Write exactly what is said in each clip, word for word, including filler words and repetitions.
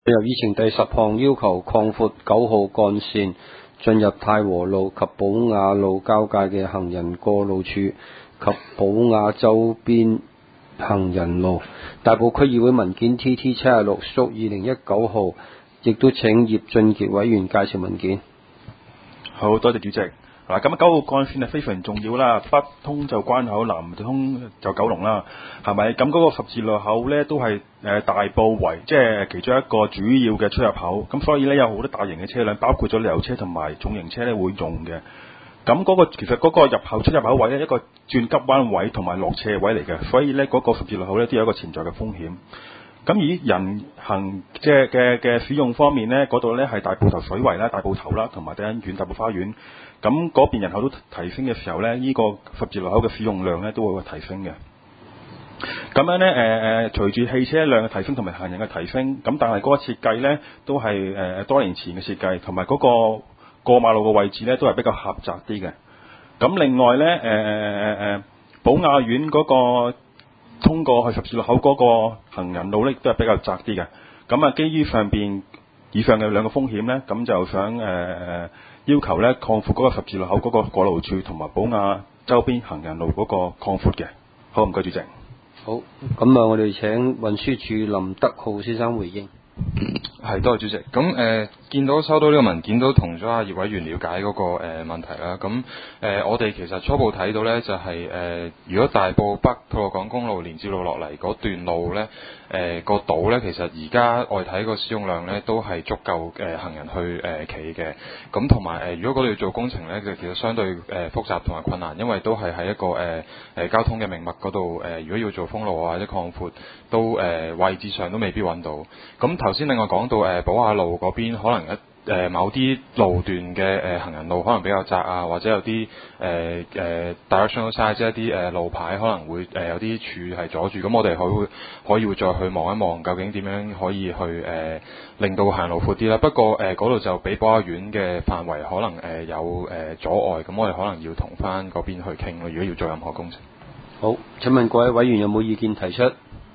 入議程第十項要求擴闊九號幹線進入太和路及寶雅路交界嘅行人過路處及寶雅周邊行人路。大埔區議會文件 T T 七十六屬二零一九號，亦都請葉俊傑委員介紹文件。 好多謝主席。嗱，咁九號幹線係非常重要啦，北通就關口，南通就九龍啦，係咪？咁嗰個十字路口咧都係誒大埔圍，即係其中一個主要嘅出入口。咁所以咧有好多大型嘅車輛，包括咗旅遊車同埋重型車咧會用嘅。咁嗰個其實嗰個入口出入口位咧一個轉急彎位同埋落斜位嚟嘅，所以咧嗰個十字路口咧都有一個潛在嘅風險。咁以人行即係嘅嘅使用方面咧，嗰度咧係大埔頭水圍啦、大埔頭啦，同埋第一苑大埔花園。咁嗰邊人口都提升嘅時候咧，呢、這個十字路口嘅使用量咧都會提升嘅。咁樣咧，誒、呃、誒，隨住汽車量嘅提升同埋行人嘅提升，咁但係嗰個設計咧都係誒、呃、多年前嘅設計，同埋嗰個過馬路嘅位置咧都係比較狹窄啲嘅。咁另外咧，誒誒誒誒，寶雅苑嗰個通過去十字路口嗰個行人路咧都係比較窄啲嘅。咁啊，基於上邊以上嘅兩個風險咧，咁就想誒誒。呃要求咧擴闊嗰個十字路口嗰個過路處同埋寶雅周邊行人路嗰個擴闊嘅。好，唔該主席。 好，咁啊，我哋請運輸署林德浩先生回應。 係，多謝主席。咁誒、呃，見到收到呢個文件都同咗阿葉委員了解嗰、那個誒、呃、問題啦。咁誒、呃，我哋其實初步睇到咧，就係、是、誒、呃，如果大埔北吐露港公路連接路落嚟嗰段路咧，誒、呃、個島咧，其實而家我哋睇個使用量咧都係足夠誒、呃、行人去誒企嘅。咁同埋誒，如果嗰度要做工程咧，就其實相對誒、呃、複雜同埋困難，因為都係喺一個誒誒、呃、交通嘅命脈嗰度誒，如果要做封路啊或者擴闊，都誒、呃、位置上都未必揾到。咁頭先另外講到誒寶雅路嗰邊，可能一誒、呃、某啲路段嘅誒、呃、行人路可能比較窄啊，或者有啲誒誒 directional sign 即係一啲誒路牌可能會誒、呃、有啲柱係阻住，咁我哋可會可以會再去望一望，究竟點樣可以去誒、呃、令到行路闊啲啦。不過誒嗰度就比寶雅苑嘅範圍可能誒、呃、有誒、呃、阻礙，咁我哋可能要同翻嗰邊去傾咯。如果要做任何工程， 好，請問各位委員有冇意見提出？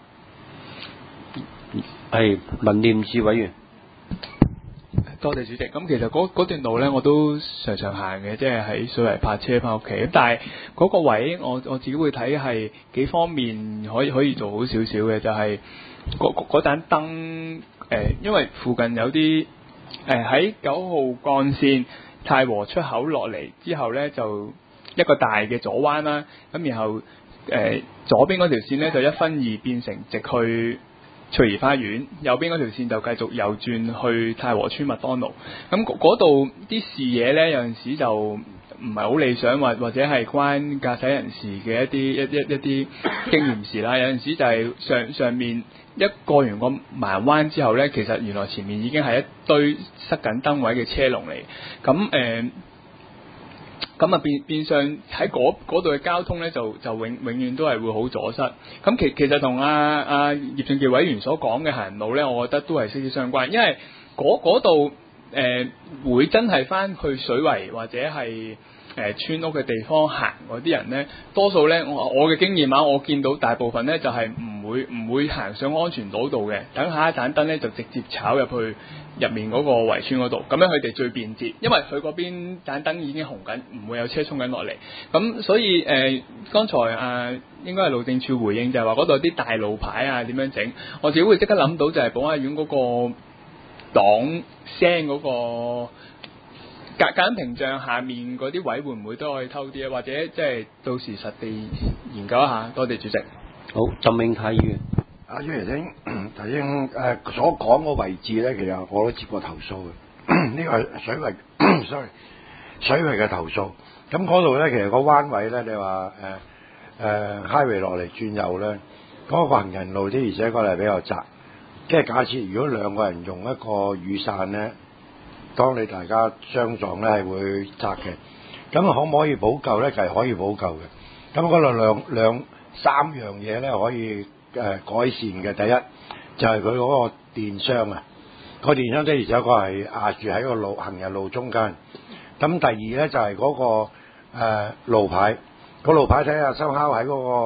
係民念智委員。 多謝主席。咁其實嗰段路咧，我都常常行嘅，即係喺水圍泊車翻屋企。咁但係嗰個位，我我自己會睇係幾方面可以可以做好少少嘅，就係嗰嗰盞燈誒，因為附近有啲誒喺九號幹線太和出口落嚟之後咧，就一個大嘅左彎啦。咁然後誒、呃、左邊嗰條線咧就一分二變成直去翠怡花園，右邊嗰條線就繼續右轉去太和村麥當勞。咁嗰度啲視野呢，有陣時就唔係好理想，或或者係關駕駛人士嘅一啲一一一啲經驗事啦。有陣時就係上上面一過完個盲彎之後呢，其實原來前面已經係一堆塞緊燈位嘅車龍嚟。咁誒。咁啊變變相喺嗰度嘅交通咧，就就永永遠都係會好阻塞。咁其其實同阿阿葉俊傑委員所講嘅行人路咧，我覺得都係息息相關，因為嗰度誒會真係翻去水圍或者係誒、呃、村屋嘅地方行嗰啲人咧，多數咧我我嘅經驗啊，我見到大部分咧就係、是、唔會唔會行上安全島度嘅，等下一盞燈咧就直接炒入去入面嗰個圍村嗰度，咁樣佢哋最便捷，因為佢嗰邊盞燈已經紅緊，唔會有車衝緊落嚟。咁所以誒、呃，剛才啊、呃、應該係路政署回應就係話嗰度有啲大路牌啊點樣整，我自己會即刻諗到就係寶雅苑嗰個擋聲嗰個隔隔音屏障下面嗰啲位會唔會都可以偷啲啊？或者即係到時實地研究一下。多謝主席。 好，曾永泰議員。 阿朱先生頭先誒所講個位置咧，其實我都接過投訴嘅。呢個係水圍，sorry， 水圍嘅投訴。咁嗰度咧，其實個彎位咧，你話誒誒 highway 落嚟轉右咧，嗰、那個行人路啲，而且個係比較窄。即係假設如果兩個人用一個雨傘咧，當你大家相撞咧係會窄嘅。咁可唔可以補救咧？就係可以補救嘅。咁嗰度兩兩三樣嘢咧可以。誒、呃、改善嘅第一就係佢嗰個電箱啊，個電箱即係而且確係壓住喺個路行人路中間。咁第二咧就係、是、嗰、那個、呃、路牌，個路牌睇下收敲喺嗰個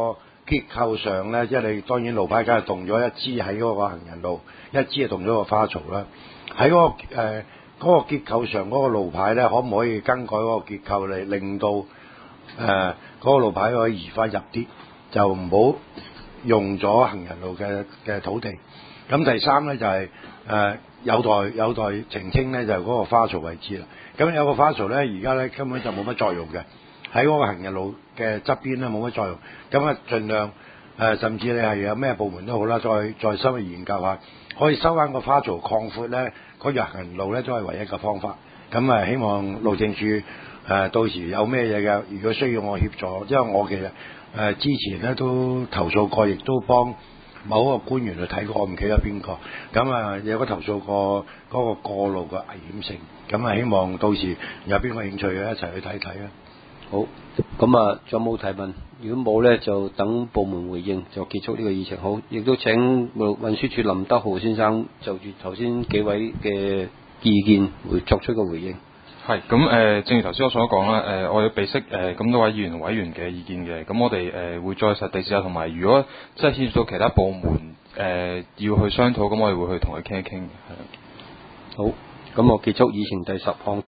結構上咧，即係你當然路牌梗係動咗一支喺嗰個行人路，一支係動咗個花槽啦。喺嗰、嗰個誒嗰、呃嗰個結構上嗰個路牌咧，可唔可以更改嗰個結構嚟令到誒嗰、呃嗰個路牌可以移翻入啲，就唔好用咗行人路嘅嘅土地。咁第三咧就係、是、誒、呃、有待有待澄清咧，就係、是、嗰個花槽位置啦。咁有個花槽咧，而家咧根本就冇乜作用嘅，喺嗰個行人路嘅側邊咧冇乜作用。咁啊，盡量誒、呃，甚至你係有咩部門都好啦，再再深入研究下，可以收翻個花槽擴闊咧，嗰條行人路咧都係唯一嘅方法。咁啊，希望路政署誒、呃、到時有咩嘢嘅，如果需要我協助，因為我其實誒、呃、之前咧都投訴過，亦都幫某一個官員去睇過，我唔記得邊個。咁啊，有個投訴過嗰個過路嘅危險性。咁啊，希望到時有邊個興趣嘅一齊去睇睇啊！ 好，咁啊，仲有冇提問？如果冇咧，就等部門回應，就結束呢個議程。好，亦都請運輸署林德豪先生就住頭先幾位嘅意見，會作出個回應。 係咁誒，正如頭先我所講啦，誒、呃，我要備悉誒咁多位議員同委員嘅意見嘅，咁我哋誒、呃、會再實地試下，同埋如果即係牽涉到其他部門誒、呃、要去商討，咁我哋會去同佢傾一傾嘅。係。 好，咁我結束議程第十項。